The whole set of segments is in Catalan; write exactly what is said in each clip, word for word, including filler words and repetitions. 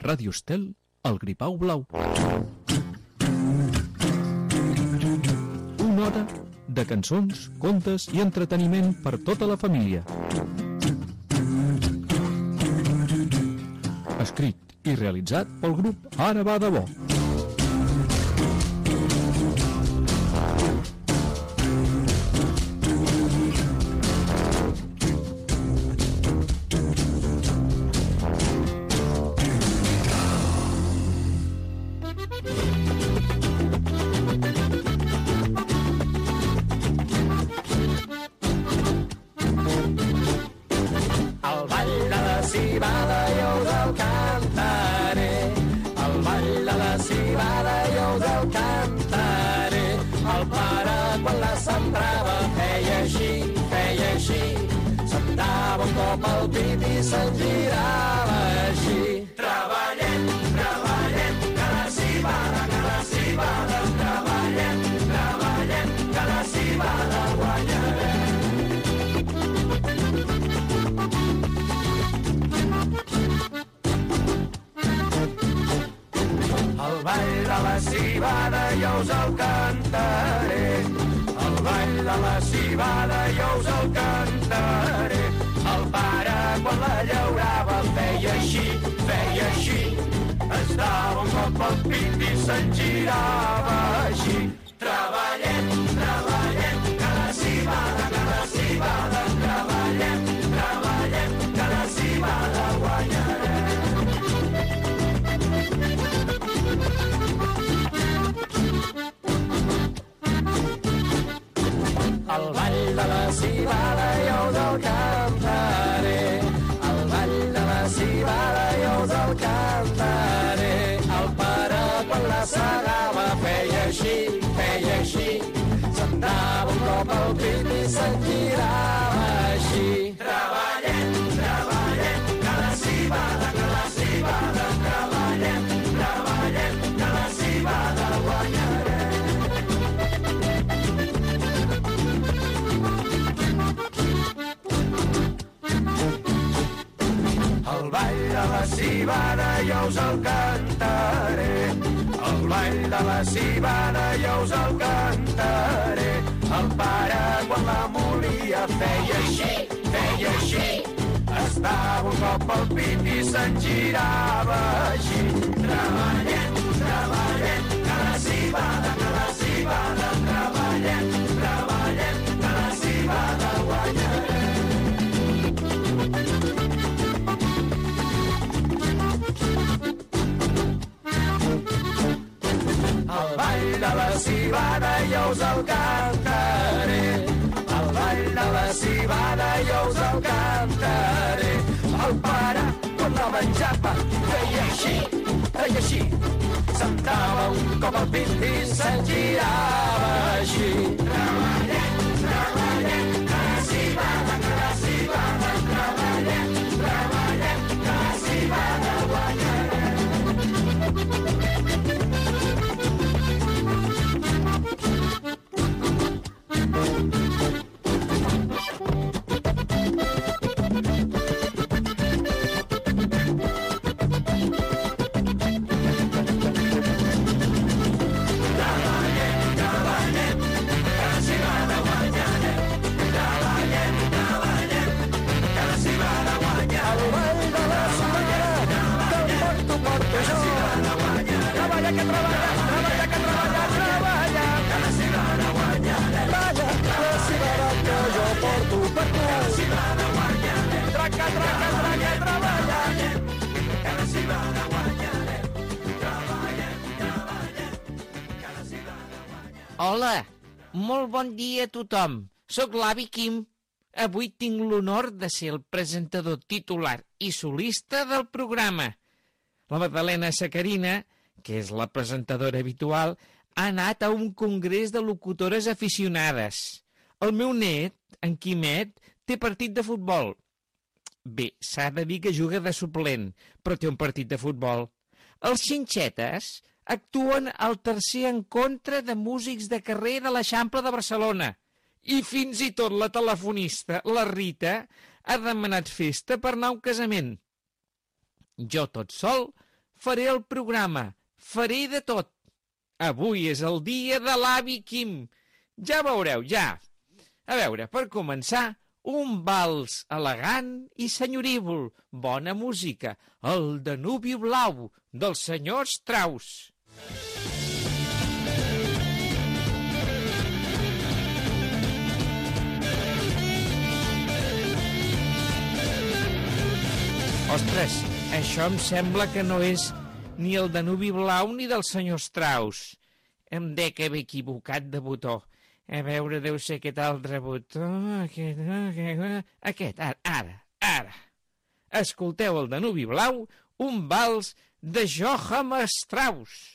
Ràdio Estel, el Gripau Blau. Una hora de cançons, contes i entreteniment per tota la família. Escrit i realitzat pel grup Ara va de bo. Pel pit i se'n girava així. Treballem, treballem, cada cibada, cada cibada, treballem, treballem, cada cibada guanyarem. El ball de la cibada jo us el cantaré. El ball de la cibada jo us el cantaré. El pare, quan la llaurava, feia així, feia així. Es dava un cop al pit i se'n girava així. Treballem, treballem, cada cibada, cada cibada. Treballem, treballem, cada cibada guanyarem. El ball de la cibada jo us el cantaré. El ball de la cibada jo us el cantaré. El pare quan la segava feia així, feia així. Se'n dava un cop al pit i se'n girava així. Treballem, treballem, cada cibada, cada cibada. Treballem, treballem, cada cibada guanyarem. El ball de la cibada jo us el cantaré. El ball de la cibada jo us el cantaré. El pare quan la molia feia així, feia així. Es dava un cop al pit i se'n girava així. Treballem, treballem, cada cibada, cada cibada. Treballem, treballem, cada cibada guanyarem. El ball de la cibada jo us el cantaré. El ball de la cibada jo us el cantaré. El pare, quan la menjava, feia així, feia així. Se'n dava un cop al pit i se'n girava així. Treballem, treballem, cada cibada, cada cibada. Treballem, treballem, cada cibada guanyarem. Hola, molt bon dia a tothom. Soc l'avi Quim. Avui tinc l'honor de ser el presentador titular i solista del programa. La Magdalena Sacarina, que és la presentadora habitual, ha anat a un congrés de locutores aficionades. El meu net, en Quimet, té partit de futbol. Bé, s'ha de dir que juga de suplent, però té un partit de futbol. Els xinxetes actuen al tercer encontre de músics de carrer de l'Eixample de Barcelona. I fins i tot la telefonista, la Rita, ha demanat festa per anar a un casament. Jo tot sol faré el programa, faré de tot. Avui és el dia de l'avi Quim. Ja veureu, ja. A veure, per començar, un vals elegant i senyorívol, bona música, el Danubi Blau, del senyor Strauss. Ostres, això em sembla que no és ni el Danubi Blau ni del senyor Strauss. Em dec haver equivocat de botó. A veure, deu ser aquest altre botó... Aquest, aquest, aquest ara, ara, ara. Escolteu el Danubi Blau, un vals de Johann Strauss.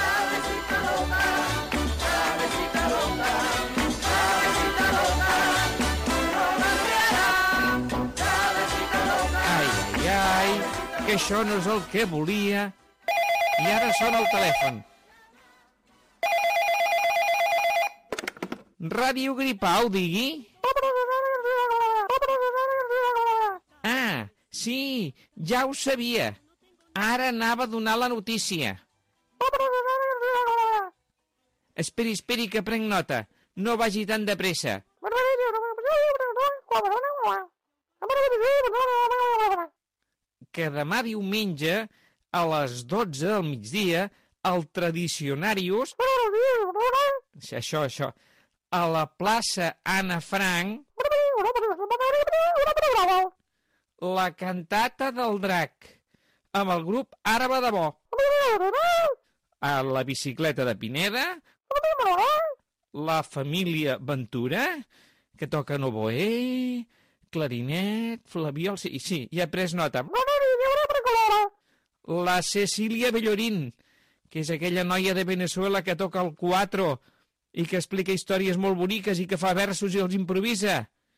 Ai, ai, ai, que això no és el que volia. I ara sona el telèfon. Ràdio Gripau, digui. Ah, sí, ja ho sabia. Ara anava a donar la notícia. Esperi, esperi, que prenc nota. No vagi tan de pressa. Que demà diumenge, a les dotze del migdia, el Tradicionarius... Això, això... A la plaça Anna Frank, la cantata del drac, amb el grup Àraba de Bo. A la bicicleta de Pineda, la família Ventura, que toquen oboè, clarinet, flabiol... Sí, sí, ja he pres nota. La Cecília Bellorín, que és aquella noia de Venezuela que toca el cuatro i que explica històries molt boniques i que fa versos i els improvisa.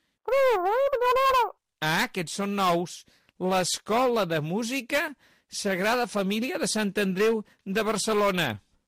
Ah, aquests són nous. L'Escola de Música Sagrada Família de Sant Andreu de Barcelona.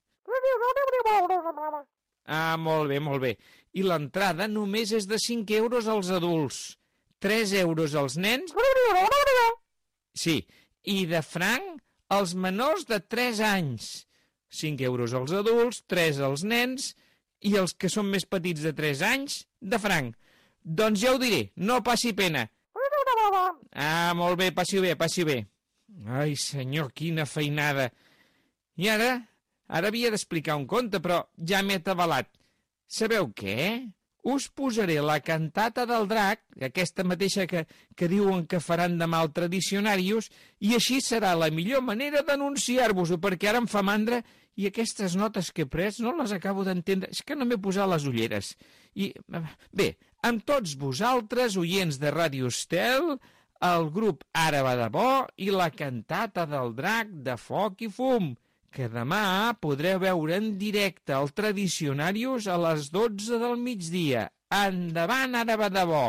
Ah, molt bé, molt bé. I l'entrada només és de cinc euros als adults, tres euros als nens... Sí, i de franc als menors de tres anys. cinc euros als adults, tres als nens... i els que són més petits de tres anys, de franc. Doncs ja ho diré, no passi pena. Ah, molt bé, passi bé, passi bé. Ai, senyor, quina feinada. I ara? Ara havia d'explicar un conte, però ja m'he atabalat. Sabeu què? Us posaré la cantata del drac, aquesta mateixa que, que diuen que faran demà al Tradicionarius, i així serà la millor manera d'anunciar-vos-ho, perquè ara em fa mandra i aquestes notes que he pres no les acabo d'entendre. És que no m'he posat les ulleres. I, bé, amb tots vosaltres, oients de Ràdio Estel, el grup Àraba de Bo i la cantata del drac de foc i fum, que demà podreu veure en directe al Tradicionarius a les dotze del migdia. Endavant, Àraba de Bo!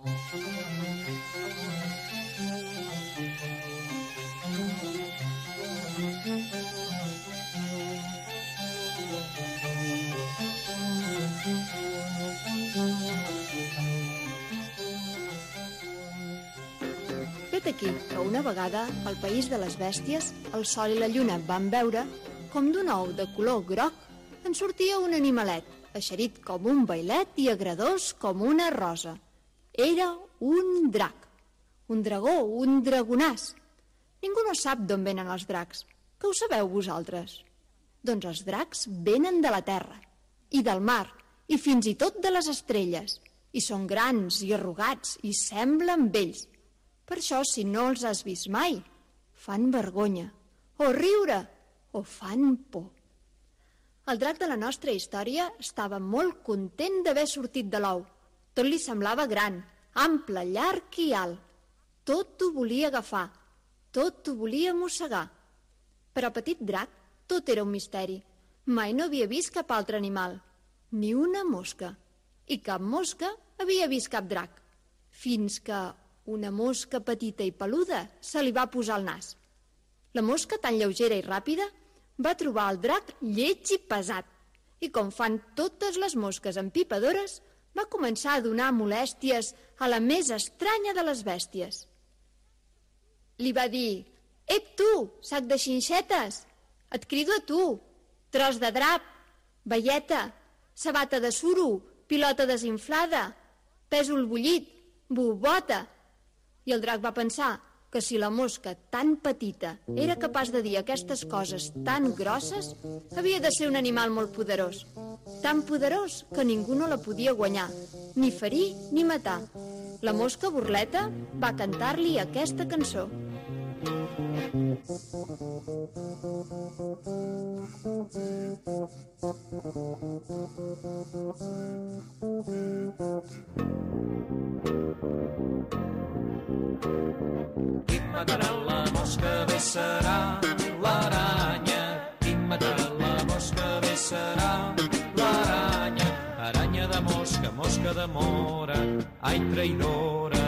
Vet aquí que una vegada, al país de les bèsties, el sol i la lluna van veure com d'un ou de color groc en sortia un animalet, eixerit com un vailet i agradós com una rosa. Era un drac, un dragó, un dragonàs. Ningú no sap d'on venen els dracs, que ho sabeu vosaltres? Doncs els dracs venen de la terra, i del mar, i fins i tot de les estrelles, i són grans i arrugats i semblen vells. Per això, si no els has vist mai, fan vergonya, o riure, o fan por. El drac de la nostra història estava molt content d'haver sortit de l'ou. Tot li semblava gran, ample, llarg i alt. Tot ho volia agafar, tot ho volia mossegar. Per al petit drac, tot era un misteri. Mai no havia vist cap altre animal, ni una mosca. I cap mosca havia vist cap drac, fins que una mosca petita i peluda se li va posar al nas. La mosca, tan lleugera i ràpida, va trobar el drac lleig i pesat, i com fan totes les mosques empipadores, va començar a donar molèsties a la més estranya de les bèsties. Li va dir: Ep, tu, sac de xinxetes! Et crido a tu! Tros de drap, velleta, sabata de suro, pilota desinflada, pèsol bullit, bobota. I el drac va pensar que si la mosca tan petita era capaç de dir aquestes coses tan grosses, havia de ser un animal molt poderós. Tan poderós que ningú no la podia guanyar, ni ferir ni matar. La mosca burleta va cantar-li aquesta cançó. Qui matarà la mosca bé serà l'aranya. Qui matarà la mosca bé serà l'aranya. Aranya de mosca, mosca de mora, ai traïdora.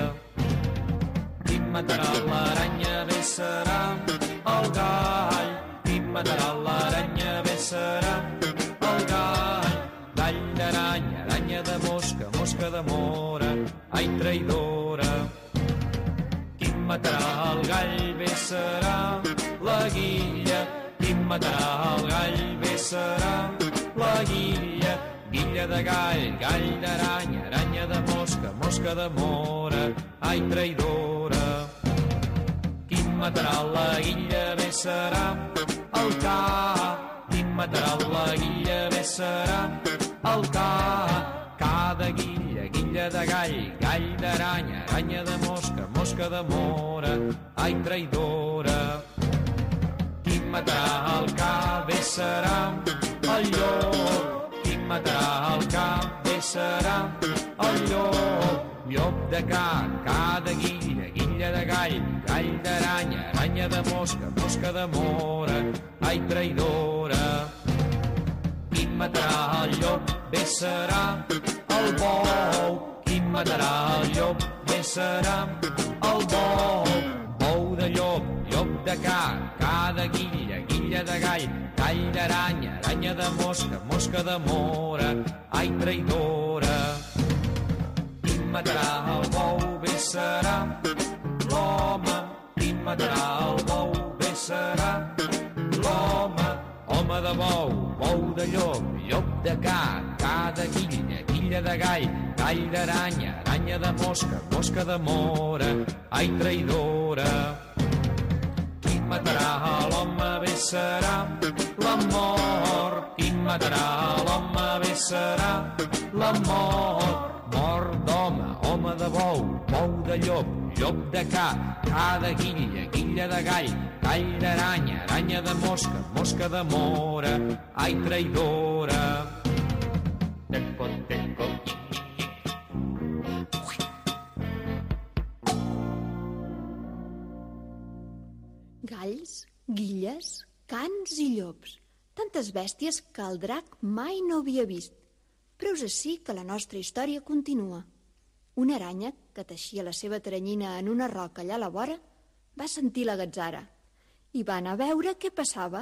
Qui matarà l'aranya bé serà el gall. Qui matarà l'aranya bé serà el gall. Gall d'aranya, aranya de mosca, mosca de mora, ai traïdora. Qui matarà el gall bé serà la guilla. Qui matarà el gall bé serà la guilla. Guilla de gall, gall d'aranya, aranya de mosca, mosca de mora, ai traïdora. Qui matarà la guilla bé serà el ca. Qui matarà la guilla bé serà el ca. Ca de guilla, guilla de gall, gall d'aranya, aranya de mosca, mosca de mora, ai traïdora. Qui matarà el ca bé serà el llop. Qui matarà el ca bé serà el llop. Llop de ca, ca de guilla, guilla de gall, gall d'aranya, aranya de mosca, mosca de mora, ai traïdora. Qui matarà el llop bé serà el bou. Qui matarà el llop bé serà el bou. Bou de llop, llop de ca, ca de guilla, guilla de gall, gall d'aranya, aranya de mosca, mosca de mora, ai traïdora. Qui matarà el bou bé serà l'home. Qui matarà el bou bé serà l'home. Home de bou, bou de llop, llop de ca, ca de guilla, guilla de gall, gall d'aranya, aranya de mosca, mosca de mora, ai traïdora. Qui matarà l'home bé serà la mort. Qui matarà l'home bé serà la mort. Mort d'home, home de bou, bou de llop, llop de ca, ca de guilla, guilla de gall, gall d'aranya, aranya de mosca, mosca de mora, ai traïdora. Teco, teco. Galls, guilles, cans i llops. Tantes bèsties que el drac mai no havia vist. Però us ací que la nostra història continua. Una aranya, que teixia la seva teranyina en una roca allà a la vora, va sentir la gatzara i va anar a veure què passava.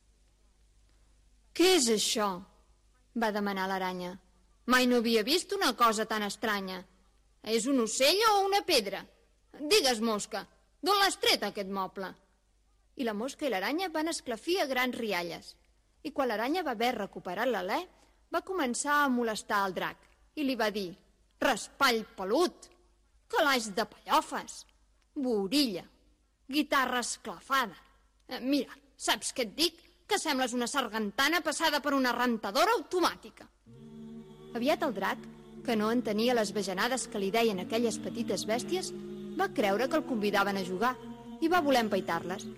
«Què és això?», va demanar l'aranya. «Mai no havia vist una cosa tan estranya. És un ocell o una pedra? Digues, mosca, d'on l'has tret, aquest moble?» I la mosca i l'aranya van esclafir a grans rialles. I quan l'aranya va haver recuperat l'alè, va començar a molestar el drac i li va dir: «Raspall pelut, calaix de pallofes, borilla, guitarra esclafada. Eh, mira, saps què et dic? Que sembles una sargantana passada per una rentadora automàtica». Aviat el drac, que no entenia les bajanades que li deien aquelles petites bèsties, va creure que el convidaven a jugar i va voler empaitar-les.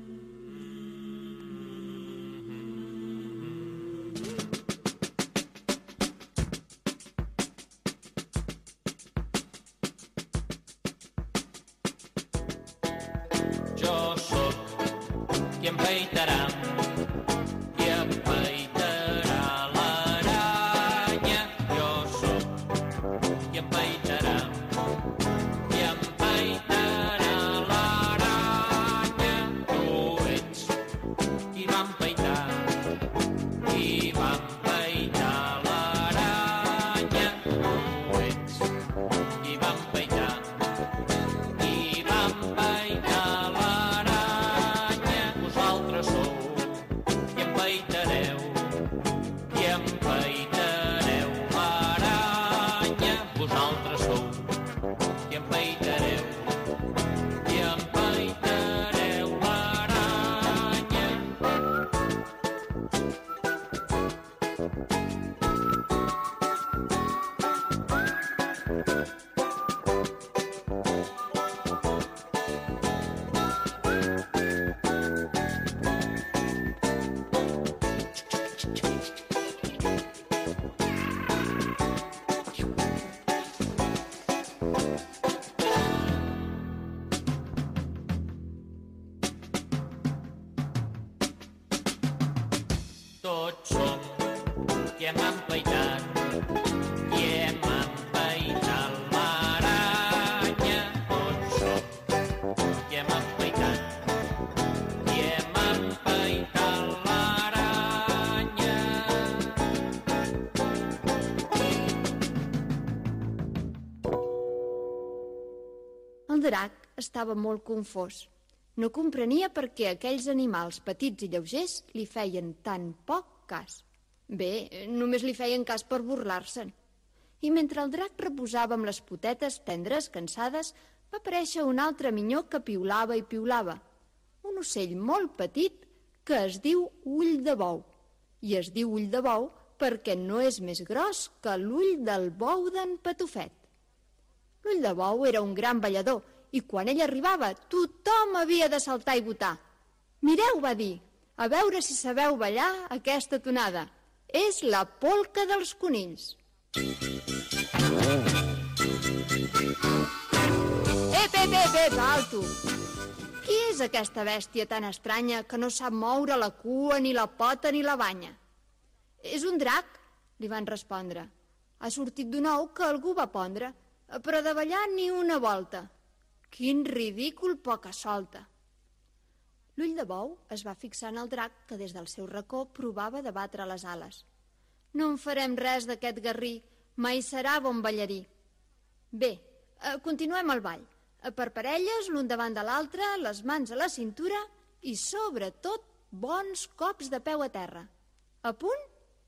Qui empaitarà, qui empaitarà l'aranya. Jo sóc qui empaitarà, qui empaitarà l'aranya. Tu ets qui va empaitar, qui va empaitar l'aranya. Tu ets qui va empaitar, qui va empaitar l'aranya. Tots som qui hem empaitat, qui hem empaitat l'aranya. Tots som qui hem empaitat, qui hem empaitat l'aranya. El drac estava molt confós. No comprenia per què aquells animals petits i lleugers li feien tan poc cas. Bé, només li feien cas per burlar-se'n. I mentre el drac reposava amb les potetes tendres, cansades, va aparèixer un altre minyó que piulava i piulava. Un ocell molt petit que es diu ull de bou. I es diu ull de bou perquè no és més gros que l'ull del bou d'en Patufet. L'ull de bou era un gran ballador i quan ell arribava tothom havia de saltar i botar. Mireu, va dir, a veure si sabeu ballar aquesta tonada. És la polca dels conills. Ep, ep, ep, ep, alto! Qui és aquesta bèstia tan estranya que no sap moure la cua, ni la pota, ni la banya? És un drac, li van respondre. Ha sortit d'un ou que algú va pondre, però de ballar ni una volta. Quin ridícul poca solta! L'ull de bou es va fixar en el drac que des del seu racó provava de batre les ales. No en farem res d'aquest garrí, mai serà bon ballarí. Bé, continuem el ball. Per parelles, l'un davant de l'altre, les mans a la cintura i, sobretot, bons cops de peu a terra. A punt?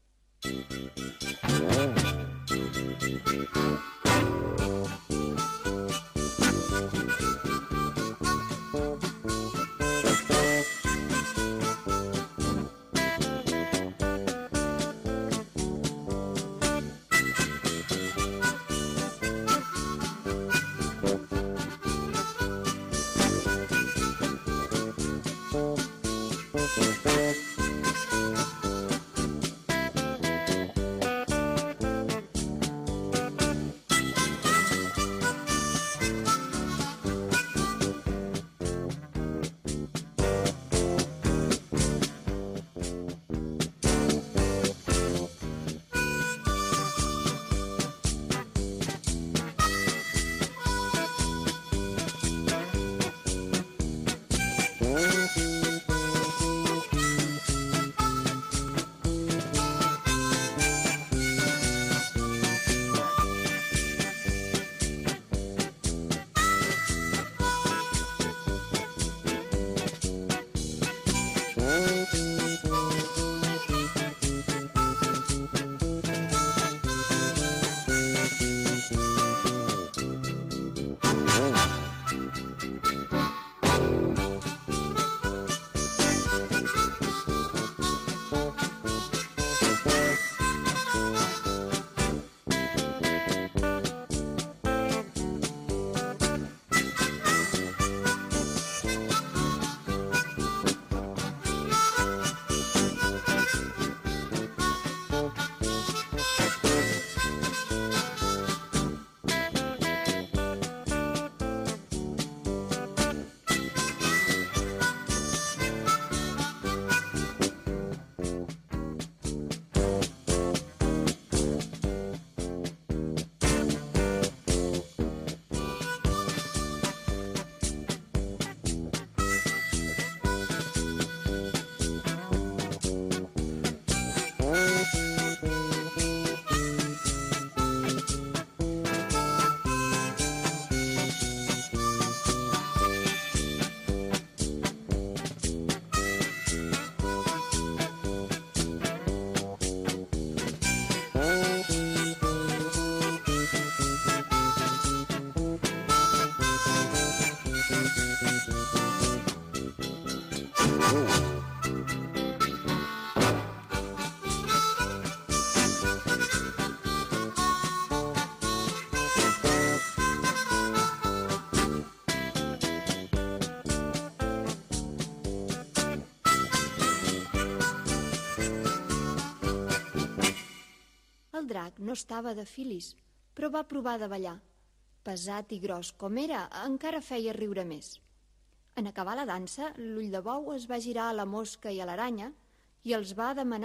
El drac no estava de filis, però va provar de ballar. Pesat i gros com era, encara feia riure més. En acabar la dansa, l'ull de bou es va girar a la mosca i a l'aranya i els va demanar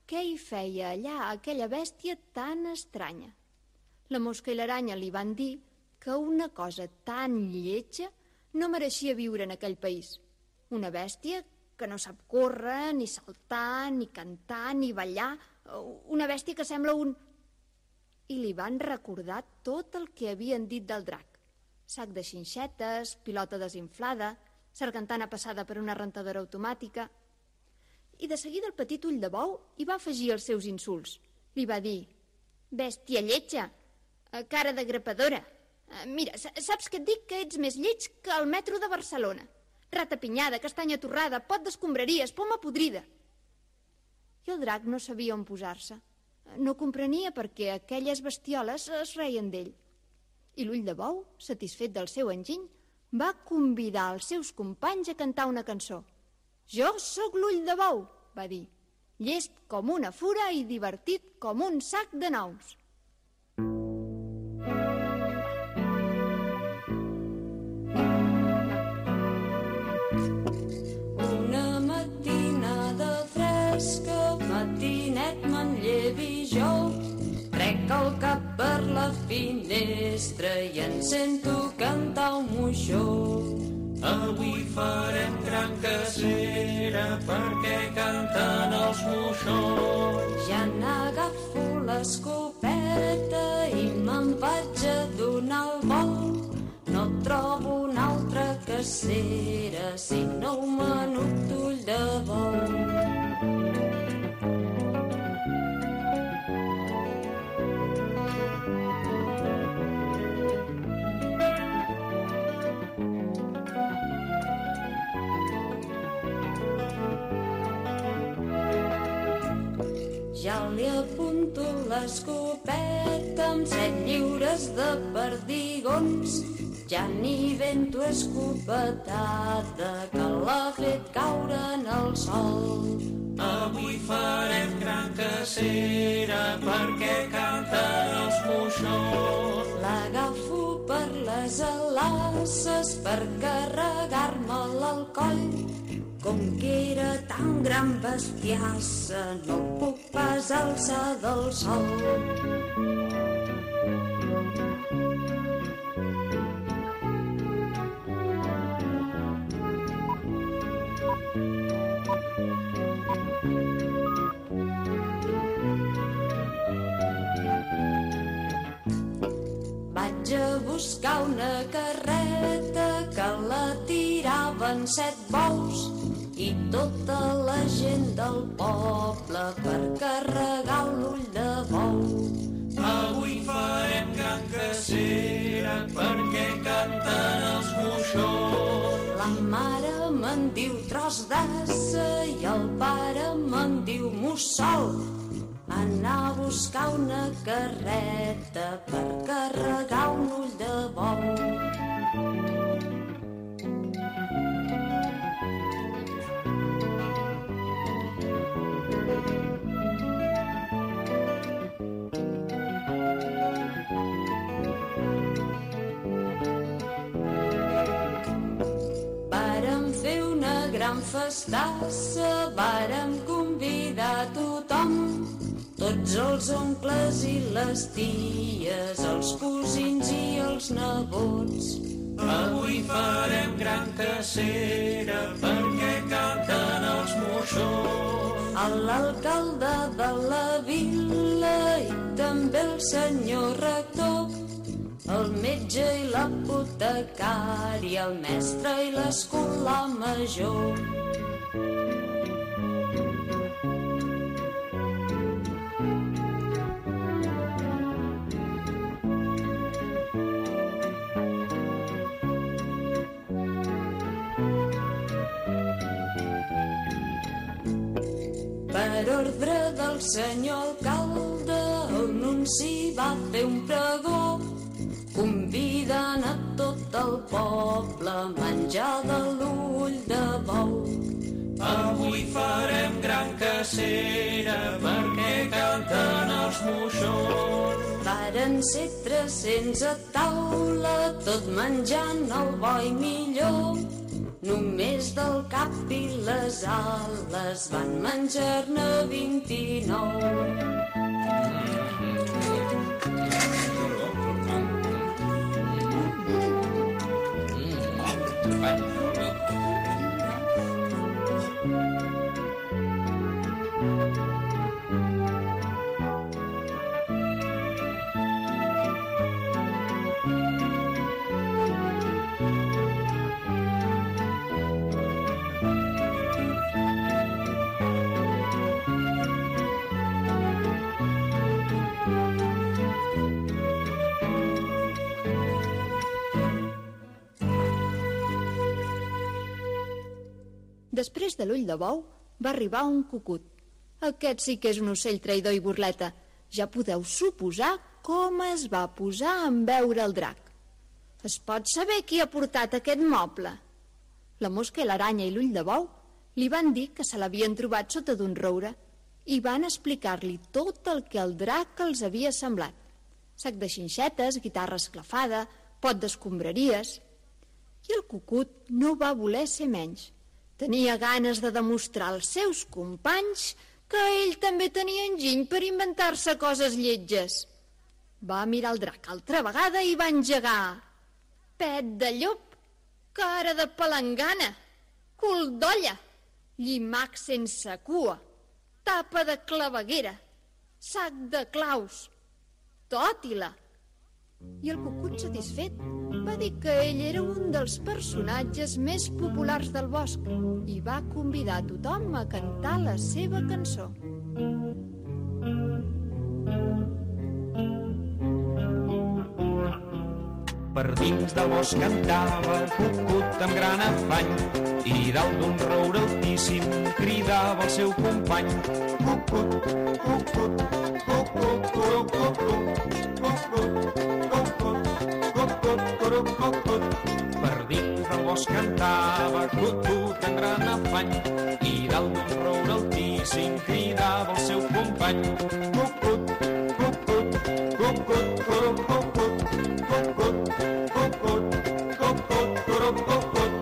què hi feia allà aquella bèstia tan estranya. La mosca i l'aranya li van dir que una cosa tan lletja no mereixia viure en aquell país. Una bèstia que no sap córrer, ni saltar, ni cantar, ni ballar. Una bèstia que sembla un... I li van recordar tot el que havien dit del drac. Sac de xinxetes, pilota desinflada, sargantana passada per una rentadora automàtica. I de seguida el petit ull de bou hi va afegir els seus insults. Li va dir: bèstia lletja, cara de grapadora. Mira, saps que et dic que ets més lleig que el metro de Barcelona. Rata pinyada, castanya torrada, pot d'escombraries, poma podrida. I el drac no sabia on posar-se. No comprenia per què aquelles bestioles es reien d'ell. I l'ull de bou, satisfet del seu enginy, va convidar els seus companys a cantar una cançó. Jo sóc l'ull de bou, va dir, llest com una fura i divertit com un sac de nous. Una matinada fresca, matinet me'n llevi jo, trec el cap per la finestra i em sento cantar un moixó. Avui farem gran cacera perquè canten els moixons. Ja n'agafo l'escopeta i me'n vaig a donar el vol. No trobo una altra cacera sinó un menut ull de bou. Ja li apunto l'escopeta amb set lliures de perdigons. Ja n'hi vento escopetada que l'ha fet caure en el sol. Avui farem gran cacera perquè canten els moixons. L'agafo per les alasses per carregar-me'l al coll. Com que era tan gran bestiassa, no puc pas alçar del sol. Vaig a buscar una carreta que la tiraven set bous i tota la gent del poble per carregar l'ull de bou. Avui farem gran cacera perquè canten els moixons. La mare me'n diu tros d'assa i el pare me'n diu mussol. Anar a buscar una carreta per carregar un ull de bou. Vàrem fer una gran festassa, vàrem convidar tothom, tots els oncles i les ties, els cosins i els nebots. Avui farem gran cacera perquè canten els moixons. L'alcalde de la vila i també el senyor rector, el metge i l'apotecari, el mestre i l'escolà major. Per ordre del senyor alcalde, el nunci va fer un pregó, convidant a tot el poble a menjar de l'ull de bou. Avui farem gran cacera perquè canten els moixons. Varen ser tres-cents a taula, tot menjant el bo i millor. Només del el cap i les ales, van menjar-ne vint-i-nou. Després de l'ull de bou va arribar un cucut. Aquest sí que és un ocell traïdor i burleta. Ja podeu suposar com es va posar en veure el drac. Es pot saber qui ha portat aquest moble? La mosca i l'aranya i l'ull de bou li van dir que se l'havien trobat sota d'un roure i van explicar-li tot el que el drac els havia semblat. Sac de xinxetes, guitarra esclafada, pot d'escombraries. I el cucut no va voler ser menys. Tenia ganes de demostrar als seus companys que ell també tenia enginy per inventar-se coses lletges. Va mirar el drac altra vegada i va engegar. Pet de llop, cara de palangana, cul d'olla, llimac sense cua, tapa de claveguera, sac de claus, tòtila. I el cucut, satisfet, va dir que ell era un dels personatges més populars del bosc i va convidar a tothom a cantar la seva cançó. Per dins del bosc cantava el cucut amb gran afany i dalt d'un roure altíssim cridava el seu company. Cucut, cucut, cucut, cucut, cucut, per dins del bosc cantava cucut amb gran afany i dalt d'un roure altíssim cridava el seu company. Cucut, cucut, cucut, cucut, cucut, cucut, cucut, cucut, cucut.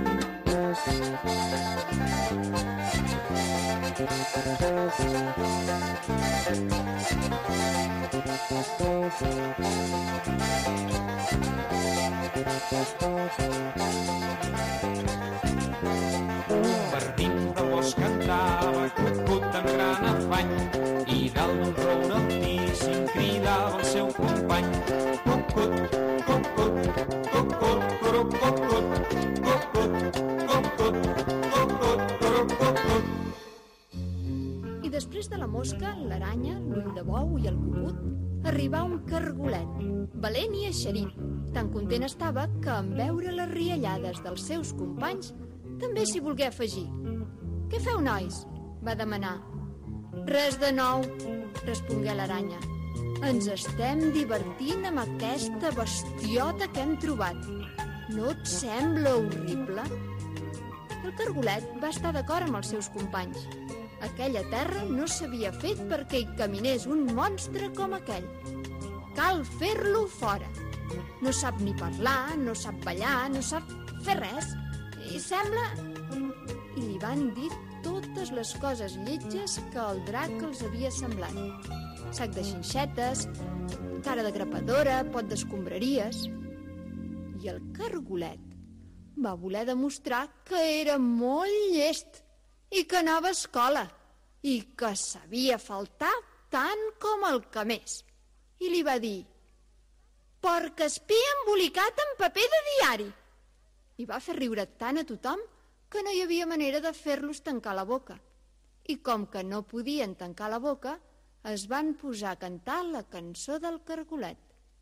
Per dins del bosc cantava cucut amb gran afany i dalt d'un roure altíssim cridava el seu company. Cucut, cucut, cucut, cucut, cucut, cucut, cucut, cucut, cucut. I després de la mosca, l'aranya, l'ull de bou i el cucut, arribà un cargolet, valent i eixerit. Tan content estava que en veure les riallades dels seus companys també s'hi volgué afegir. «Què feu, nois?», va demanar. «Res de nou», respongué l'aranya. «Ens estem divertint amb aquesta bestiota que hem trobat. No et sembla horrible?» El cargolet va estar d'acord amb els seus companys. Aquella terra no s'havia fet perquè hi caminés un monstre com aquell. Cal fer-lo fora. No sap ni parlar, no sap ballar, no sap fer res. I sembla... I li van dir totes les coses lletges que el drac els havia semblat. Sac de xinxetes, cara de grapadora, pot d'escombraries. I el cargolet va voler demostrar que era molt llest i que anava a escola i que sabia faltar tant com el que més. I li va dir: «Porc espí embolicat en paper de diari!» I va fer riure tant a tothom que no hi havia manera de fer-los tancar la boca. I com que no podien tancar la boca, es van posar a cantar la cançó del cargolet.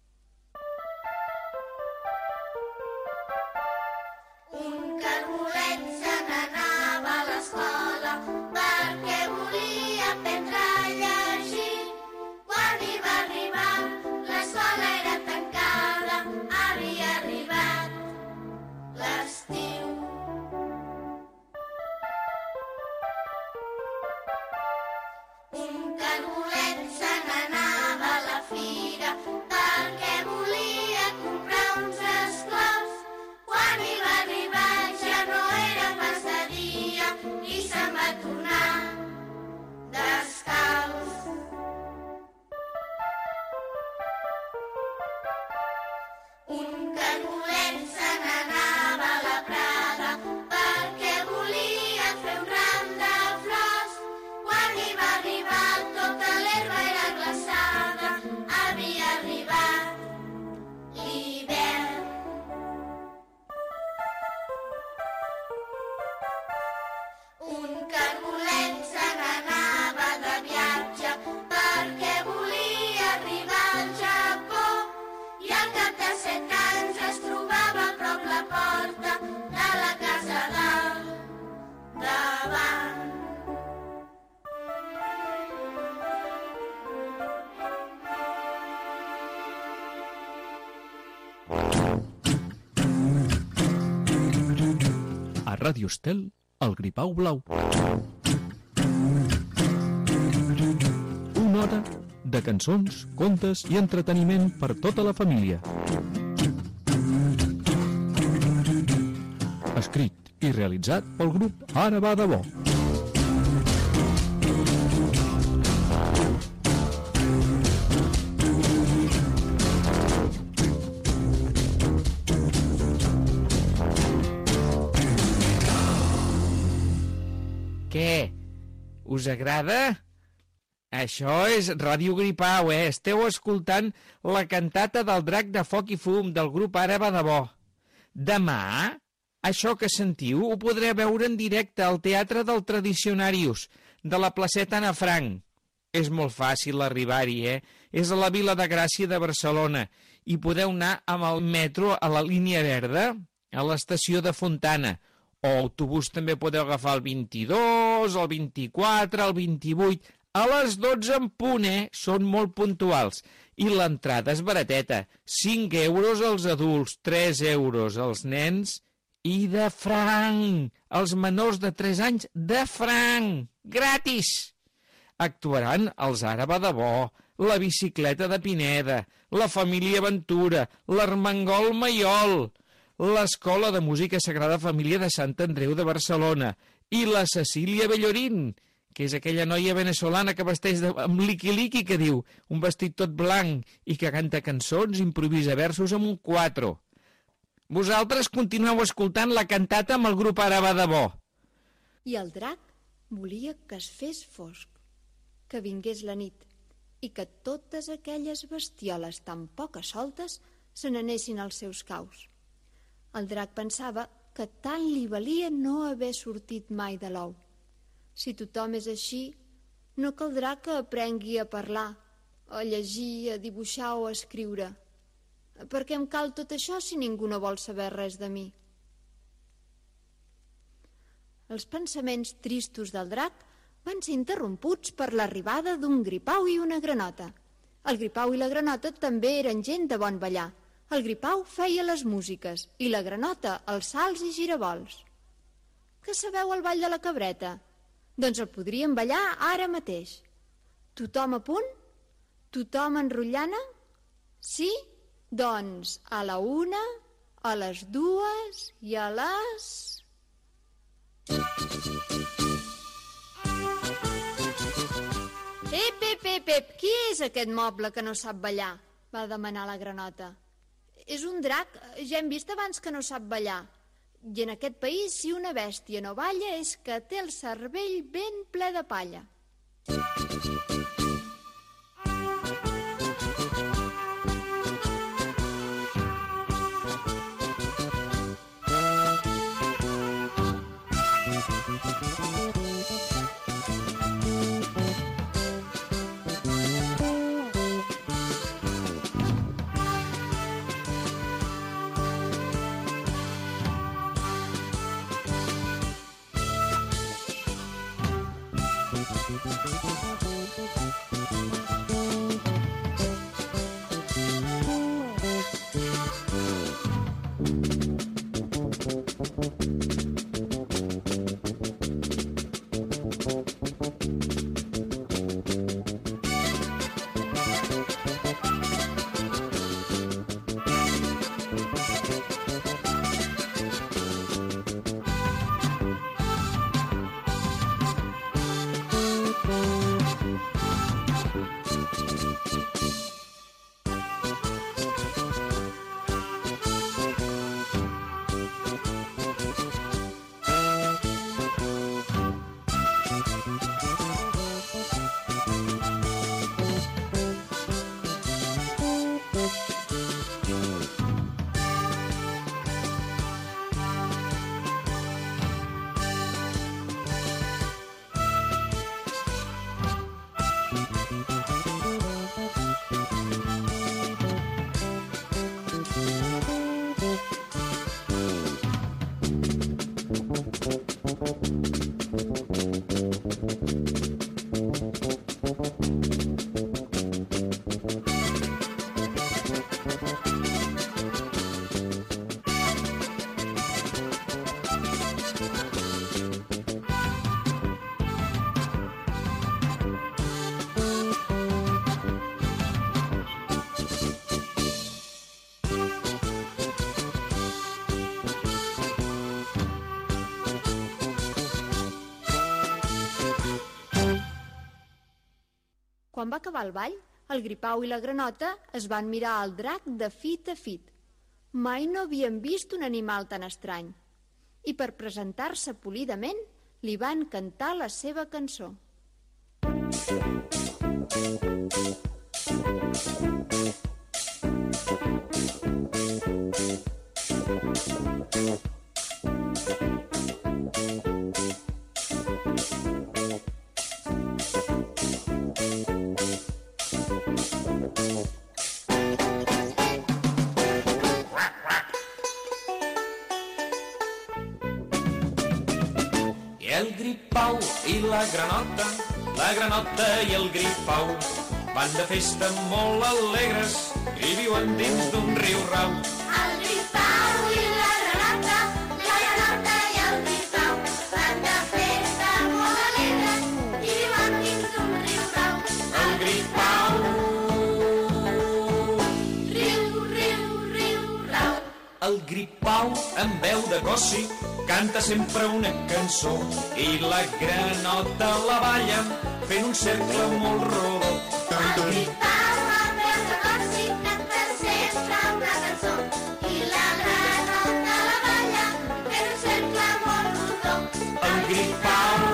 Un cargolet se n'anava a l'escola perquè volia aprendre a llegir. Quan hi va arribar, l'escola era tancada, havia arribat l'estiu. Un cargolet se n'anava a la fira perquè volia comprar uns esclaus. Quan hi va arribar ja no set anys es trobava a prop la porta de la casa de davant. A Ràdio Estel, el Gripau Blau. Una hora de cançons, contes i entreteniment per tota la família. Escrit i realitzat pel grup Ara va de bo. Què? Us agrada? Això és Ràdio Gripau, eh? Esteu escoltant la cantata del Drac de Foc i Fum del grup Ara va de bo. Demà, això que sentiu ho podreu veure en directe al Teatre del Tradicionarius, de la placeta Anna Frank. És molt fàcil arribar-hi, eh? És a la Vila de Gràcia de Barcelona i podeu anar amb el metro a la línia verda, a l'estació de Fontana. O autobús també podeu agafar el vint-i-dos, el vint-i-quatre, el vint-i-vuit... A les dotze en punt, eh? Són molt puntuals. I l'entrada és barateta. cinc euros als adults, tres euros als nens i de franc. Els menors de tres anys, de franc. Gratis! Actuaran els Ara va de bo, la Bicicleta de Pineda, la Família Ventura, l'Armengol Maiol, l'Escola de Música Sagrada Família de Sant Andreu de Barcelona i la Cecília Bellorín, que és aquella noia venezolana que vesteix de, amb liqui-liqui, que diu, un vestit tot blanc i que canta cançons, improvisa versos amb un quatro. Vosaltres continueu escoltant la cantata amb el grup Ara va de bo. I el drac volia que es fes fosc, que vingués la nit i que totes aquelles bestioles tan poques soltes se n'anessin als seus caus. El drac pensava que tant li valia no haver sortit mai de l'ou. Si tothom és així, no caldrà que aprengui a parlar, a llegir, a dibuixar o a escriure. Per què em cal tot això si ningú no vol saber res de mi? Els pensaments tristos del drac van ser interromputs per l'arribada d'un gripau i una granota. El gripau i la granota també eren gent de bon ballar. El gripau feia les músiques i la granota els salts i giravolts. Que sabeu el ball de la cabreta? Doncs el podríem ballar ara mateix. Tothom a punt? Tothom enrotllana? Sí? Doncs a la una, a les dues i a les... Ep, ep, ep, ep, qui és aquest moble que no sap ballar? Va demanar la granota. És un drac, ja hem vist abans que no sap ballar. I en aquest país, si una bèstia no balla, és que té el cervell ben ple de palla. Quan va acabar el ball, el Gripau i la Granota es van mirar al drac de fit a fit. Mai no havien vist un animal tan estrany. I per presentar-se polidament, li van cantar la seva cançó. El Gripau i la Granota, la Granota i el Gripau van de festa molt alegres i viuen dins d'un riu rau. El Gripau i la Granota, la Granota i el Gripau van de festa molt alegres i viuen dins d'un riu rau. El Gripau, Riu, riu, riu, rau. el Gripau amb veu de gossi canta sempre una cançó i la Granota la balla fent un cercle molt rodó. El Gripau amb veu de gossi canta sempre una cançó i la Granota la balla fent un cercle molt rodó. El Gripau,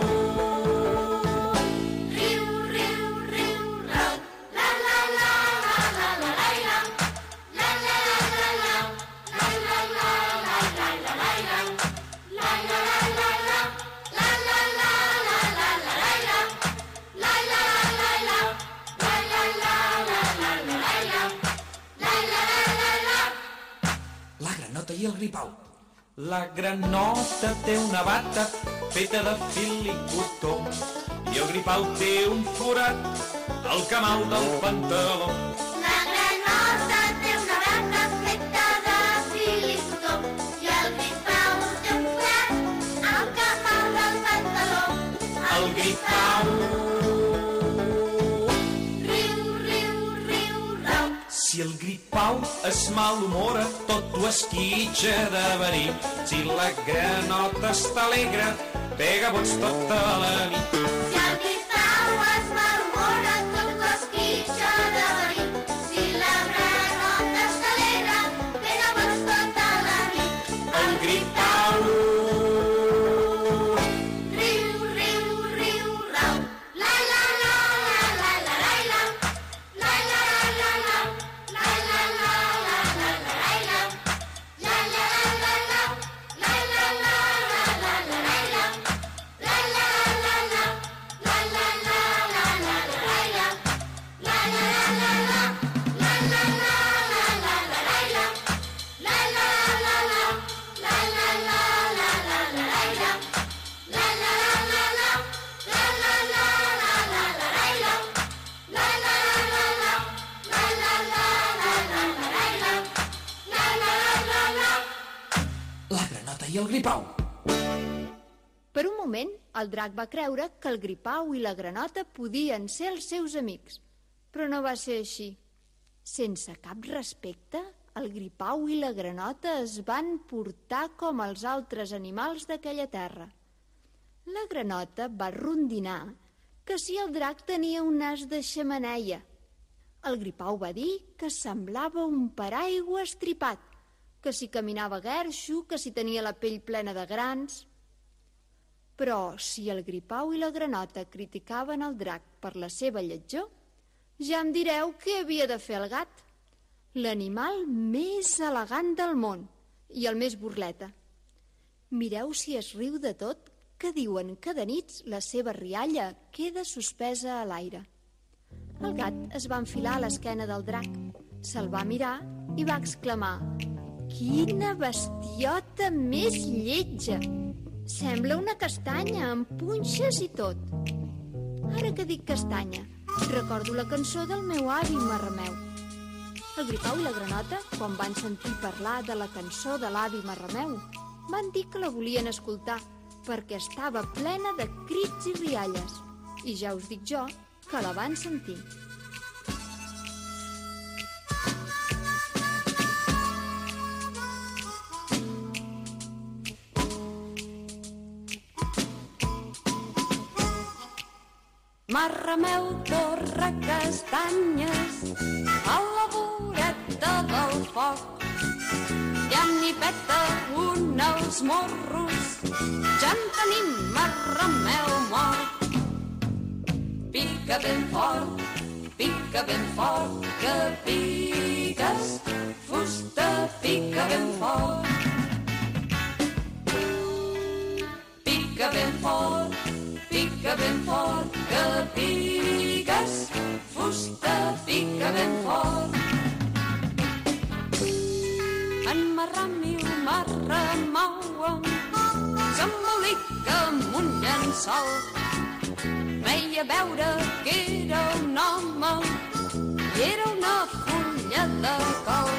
Riu, riu, riu, rau. La, la, la, la, la, la, la, la. La, la, la, la, la. La, la, la, la, la, la, la, la. La, la, la, la, la. La, la, la, la, la, la, la, la. La, la, la, la, la. La, la, la, la, la, la, la, la. La, la, la, la, la. la Granota i el Gripau. La Granota té una bata feta de fil i cotó i el Gripau té un forat al camal del pantaló. La Granota té una bata feta de fil i cotó i el Gripau té un forat al camal del pantaló. El Gripau, Riu, riu, riu, rau. si el Gripau es malhumora, tot ho esquitxa de venir. Si la Granota està alegre, pega bots tota la nit. Si el Gripau es malhumora, tot l'esquitxa de venir. Si la Granota està alegre, pega bots tota la nit. El Gripau, Riu, riu, riu, rau. La, la, la, la, la, la, la, la. La, la, la, la, la. La, la, la, la, la, la, la, la. La, la, la, la, la. La, la, la, la, la, la, la, la. La, la, la, la, la. La, la, la, la, la, la, la, la. La, la, la, la, la. La, la, la, la, la, la, la, la. La, la, la, la, la. La, la, la, la, la, la, la, la. La, la, la, la, la. La, la, la, la, la, la, la, la. La, la, la, la, la. La, la, la, la, la, la, la. La, la, la, la, la. la Granota i el Gripau. Per un moment, el drac va creure que el Gripau i la Granota podien ser els seus amics, però no va ser així. Sense cap respecte, el Gripau i la Granota es van portar com els altres animals d'aquella terra. La Granota va rondinar que si el drac tenia un nas de xemeneia. El Gripau va dir que semblava un paraigua estripat, que si caminava guerxo, que si tenia la pell plena de grans. Però si el Gripau i la Granota criticaven el drac per la seva lletjor, ja em direu què havia de fer el gat, l'animal més elegant del món i el més burleta. Mireu si es riu de tot, que diuen que de nits la seva rialla queda suspesa a l'aire. El gat es va enfilar a l'esquena del drac, se'l va mirar i va exclamar: Quina bestiota més lletja! Sembla una castanya, amb punxes i tot. Ara que dic castanya, recordo la cançó del meu avi Marrameu. El Gripau i la Granota, quan van sentir parlar de la cançó de l'avi Marrameu, van dir que la volien escoltar perquè estava plena de crits i rialles. I ja us dic jo que la van sentir. Marrameu torra castanyes a la voreta del foc. Ja n'hi peta un als morros, ja en tenim Marrameu mort. Pica ben fort, pica ben fort, que piques, fusta, pica ben fort. Pica ben fort, pica ben fort, que piques, fusta, pica ben fort. En Marram i el Marramauen s'embolica amb un llençol. Veia veure que era un home i era una fulla de col.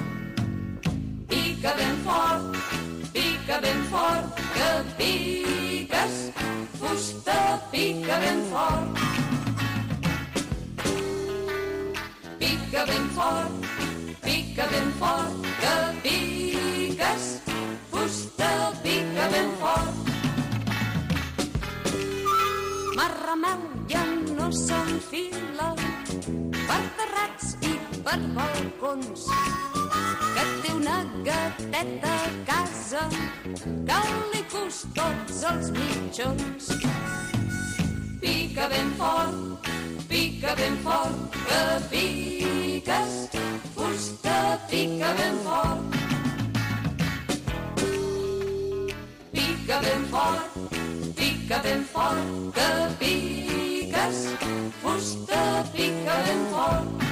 Pica ben fort, pica ben fort, que piques, fusta, pica ben fort. Pica ben fort, pica ben fort, que piques, fusta, pica ben fort. Marrameu ja no s'enfila per terrats i per balcons, que té una gateta a casa que li cus tots els mitjons. Pica ben fort, pica ben fort, que piques, fusta, pica ben fort. Pica ben fort, pica ben fort, que piques, fusta, pica ben fort.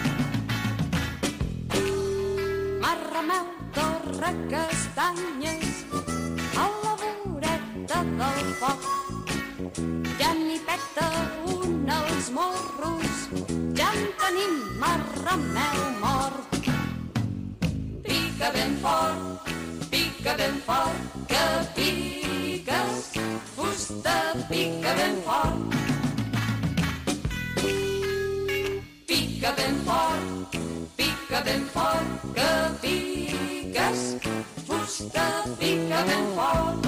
Marrameu torra castanyes a la voreta del foc. Ja n'hi peta un als morros, ja en tenim Marrameu mort. Pica ben fort, pica ben fort, que piques, fusta, pica ben fort. Pica ben fort, pica ben fort, que piques, fusta, pica ben fort.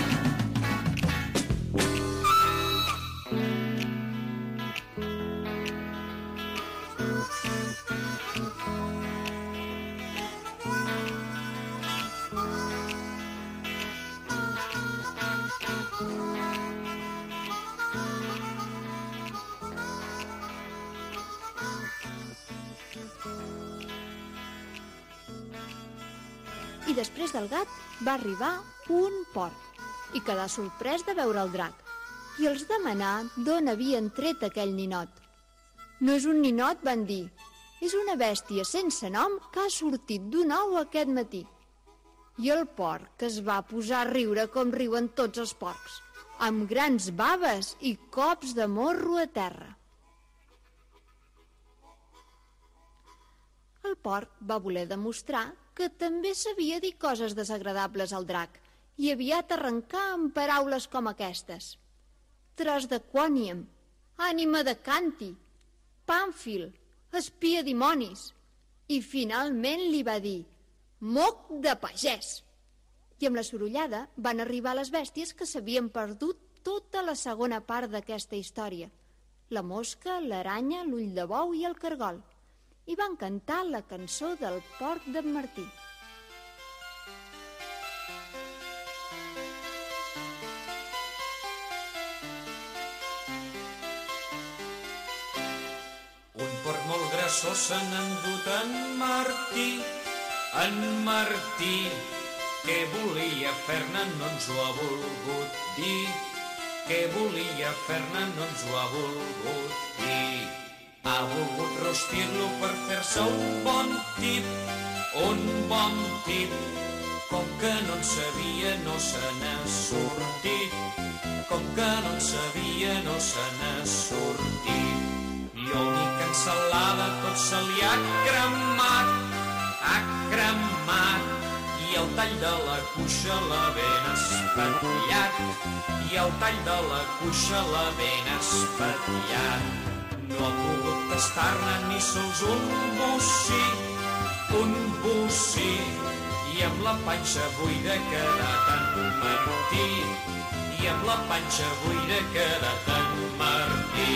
I després del gat va arribar un porc i quedà sorprès de veure el drac i els demanà d'on havien tret aquell ninot. No és un ninot, van dir, és una bèstia sense nom que ha sortit d'un ou aquest matí. I el porc es va posar a riure com riuen tots els porcs, amb grans baves i cops de morro a terra. El porc va voler demostrar que també sabia dir coses desagradables al drac i aviat arrencar amb paraules com aquestes. Tros de quòniam, ànima de canti, pàmfil, espia dimonis. I finalment li va dir moc de pagès. I amb la sorollada van arribar les bèsties que s'havien perdut tota la segona part d'aquesta història. La mosca, l'aranya, l'ull de bou i el cargol. I van cantar la cançó del porc d'en Martí. Un porc molt grassós se n'ha endut en Martí, en Martí, què volia fer-ne no ens ho ha volgut dir, què volia fer-ne no ens ho ha volgut dir. Ha volgut rostir-lo per fer-se un bon tip, un bon tip, Com que no en sabia, no se n'ha sortit. Com que no en sabia, no se n'ha sortit. I el ni cancel·lada tot se li ha cremat, ha cremat. I el tall de la cuixa l'ha ben espatllat, i el tall de la cuixa l'ha ben espatllat. No ha pogut tastar-ne ni sols un bocí, un bocí. I amb la panxa buida ha quedat en Martí, i amb la panxa buida ha quedat en Martí.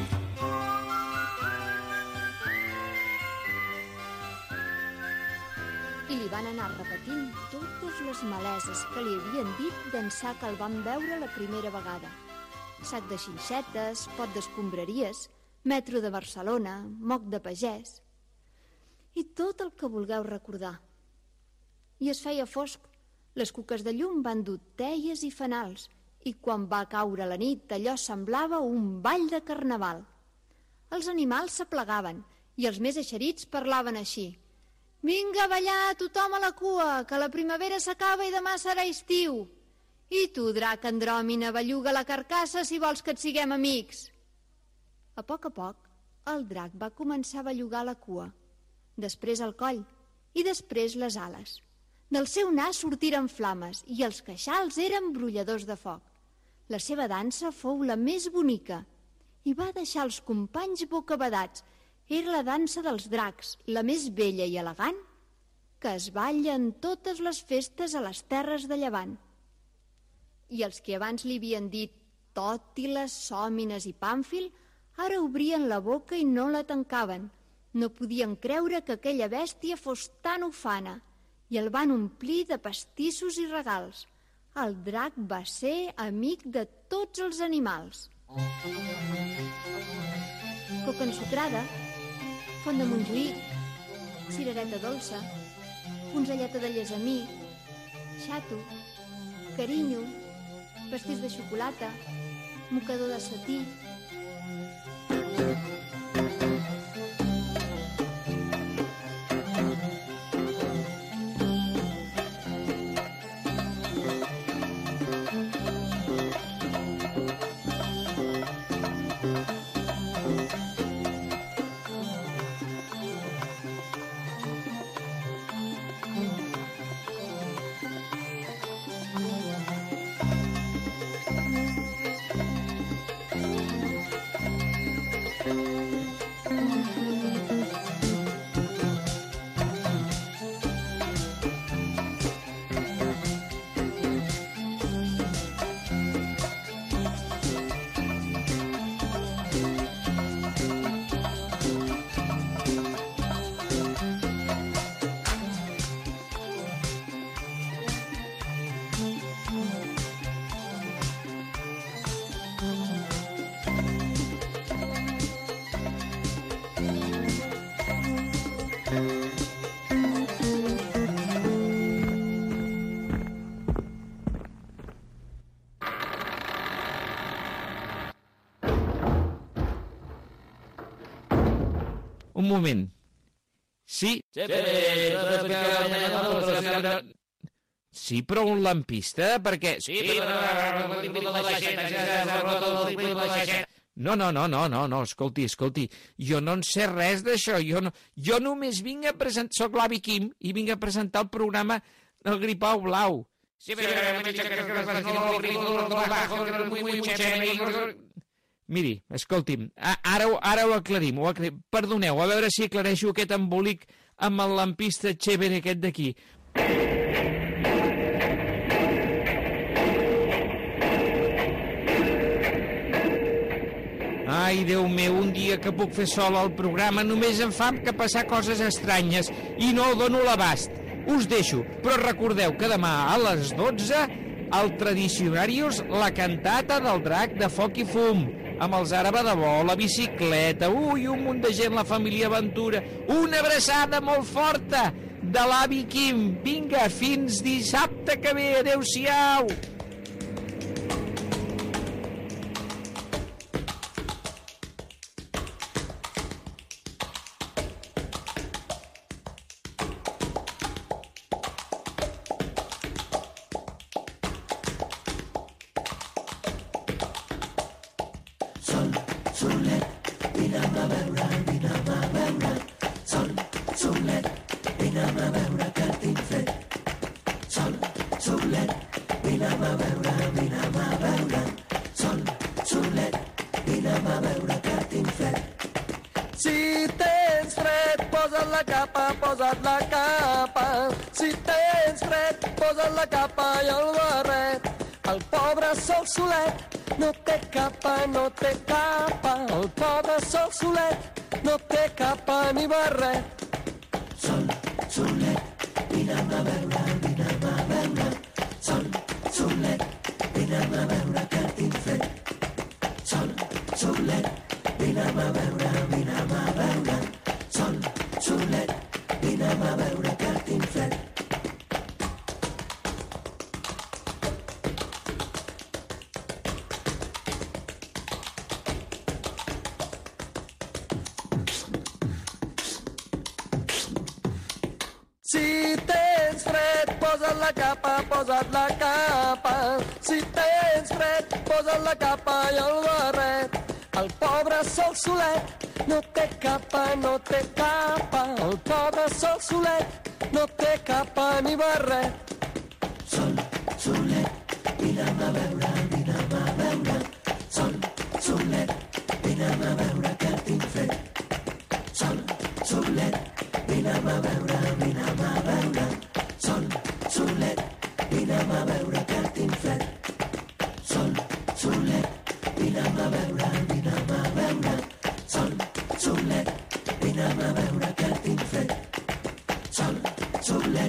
I li van anar repetint totes les maleses que li havien dit d'ençà que el van veure la primera vegada. Sac de xinxetes, pot d'escombraries, metro de Barcelona, moc de pagès... i tot el que vulgueu recordar. I es feia fosc, les cuques de llum van dur teies i fanals, i quan va caure la nit allò semblava un ball de carnaval. Els animals s'aplegaven i els més eixerits parlaven així: «Vinga a ballar tothom a la cua, que la primavera s'acaba i demà serà estiu. I tu, drac andròmina, belluga la carcassa si vols que et siguem amics». A poc a poc, el drac va començar a bellugar la cua, després el coll i després les ales. Del seu nas sortiren flames i els queixals eren brolladors de foc. La seva dansa fou la més bonica i va deixar els companys bocabadats. Era la dansa dels dracs, la més bella i elegant, que es balla en totes les festes a les terres de llevant. I els que abans li havien dit tòtiles, sòmines i pàmfil, ara obrien la boca i no la tancaven. No podien creure que aquella bèstia fos tan ufana i el van omplir de pastissos i regals. El drac va ser amic de tots els animals. Coca ensucrada, font de Montjuïc, cirereta dolça, onzelleta de llesamí, xato, carinyo, pastís de xocolata, mocador de setí. Un moment. Sí. Sí, però un lampista, perquè... No, no, no, no, no, no, escolti, escolti, jo no en sé res d'això, jo, no, jo només vinc a presentar, soc l'avi Quim, i vinc a presentar el programa del Gripau Blau. Miri, escolti'm, ara, ara ho aclarim, ho aclarim, perdoneu, a veure si aclareixo aquest embolic amb el lampista xèvere aquest d'aquí. Ai, Déu meu, un dia que puc fer sol al programa només em fa que passar coses estranyes i no dono l'abast. Us deixo, però recordeu que demà a les dotze al Tradicionarius la cantata del drac de foc i fum, amb els Àraba de Bo, la bicicleta, ui, un munt de gent, la família Aventura. Una abraçada molt forta de l'avi Quim. Vinga, fins dissabte que ve. Adéu-siau. la capa, posa't la capa. Si tens fred, posa't la capa i el barret. El pobre sol solet no té capa, no té capa. El pobre sol solet no té capa ni barret. Sol solet, vine'm a veure, vine'm a veure. Sol solet, vine'm a veure que tinc fred. Sol solet, vine'm a veure, vine'm a veure. Sol solet, vine'm a veure que tinc fred. Si tens fred, posa't la capa, posa't la capa. Si tens fred, posa't la capa i el barret. El pobre sol solet no té capa, no té capa. El pobre sol solet no té capa ni barret. Sol solet, vine'm a veure, vine'm a veure. Sol solet, vine'm a veure que tinc fred. Sol solet, vine'm a veure, vine'm a veure. Sol solet, vine'm a veure que tinc fred. Sol solet, vine'm a veure, vine'm a veure. Sol solet, vine'm a veure que tinc fred. Sol solet.